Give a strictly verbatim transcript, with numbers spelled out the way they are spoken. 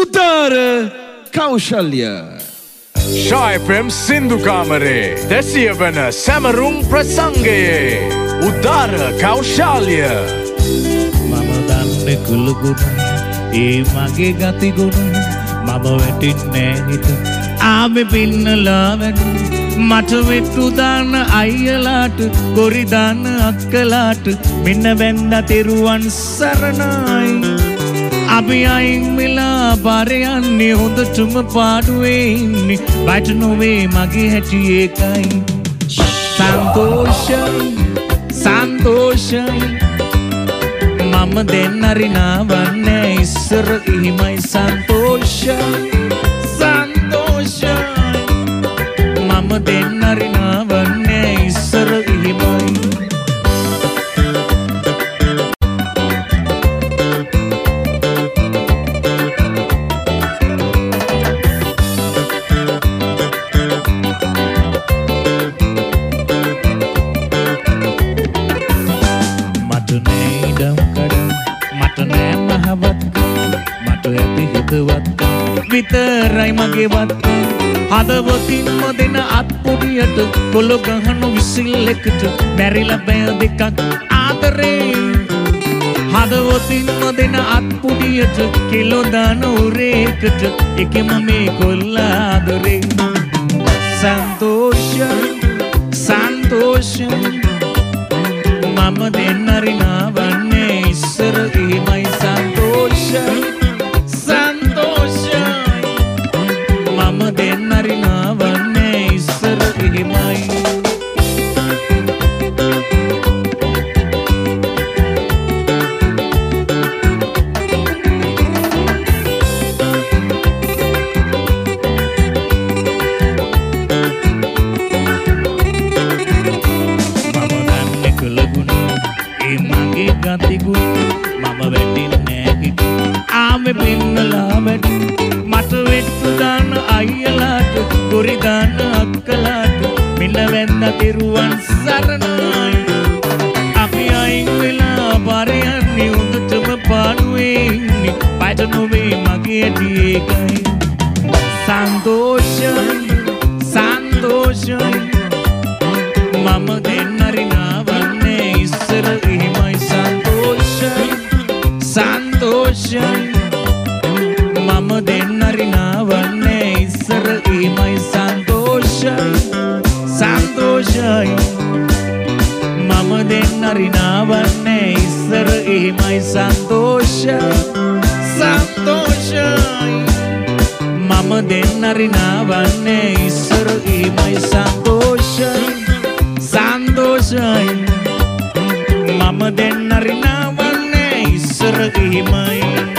උදාර කෞශල්‍ය ශායි ප්‍රේම් සින්දු කාමරේ දෙසිය වන සැමරුම් ප්‍රසංගයේ උදාර කෞශල්‍ය මම දන්නේ කුළුගුණ ඒ මගේ ගතිගුණ මම වැටින්නේ හිත ආවේ පින්නලා වැඩි මට වෙට්ටු දාන අයියලාට ගොරි දාන අක්කලාට මෙන්න වැන්දා තෙරුවන් සරණයි අපි අයින් වෙලා පාරේ යන්නේ හොඳටම පාඩුවේ ඉන්නේ බට නොවේ මගේ හැටි ඒකයි සන්තෝෂයි සන්තෝෂයි මම දෙන්නරිනාවන්නේ ඉස්සර ඉහිමයි සන්තෝෂයි සන්තෝෂයි මම දෙන්නරිනාවන්නේ ඉස්සර ඉහිමයි විතරයි මගේ වත් හදවතින්ම දෙන අත්පොඩියට කොළ ගහන විසිල් එකට මැරිලා බෑ දෙකක් ආදරේ හදවතින්ම දෙන අත්පොඩියට කිලෝ දාන උරේකට එකම මේ කොල්ල ආදරේ සන්තෝෂයි සන්තෝෂයි මම දෙන්නරිනාවන්නේ ඉස්සර ඉහිමයි සන්තෝෂයි දෙන්නරිනාවන්නේ ඉස්සර ඉහිමයි මම දන්නේ කුළුගුණ ඒ මගේ ගතිගුණ මම වැටින්නේ හිත ආවේ පින්නලා වැඩි මට වෙට්ටු දාන අයියලාට ගොරි දාන අක්කලාට මෙන්න වැන්දා තෙරුවන් සරණයි අපි අයින් වෙලා පාරේ යන්නේ හොඳටම පාඩුවේ ඉන්නේ බයට නොවේ මගේ ඇටි ඒකයි සන්තෝෂයි සන්තෝෂයි මම දෙන්නරිනාවන්නේ ඉස්සර ඉහිමයි සන්තෝෂයි සන්තෝෂයි මම දෙන්නරිනාවන්නේ ඉස්සර ඉහිමයි සන්තෝෂයි සන්තෝෂයි මම දෙන්නරිනාවන්නේ ඉස්සර ඉහිමයි සන්තෝෂයි සන්තෝෂයි මම දෙන්නරිනාවන්නේ ඉස්සර ඉහිමයි සන්තෝෂයි සන්තෝෂයි මම දෙන්නරිනාවන්නේ ඉස්සර ඉහිමයි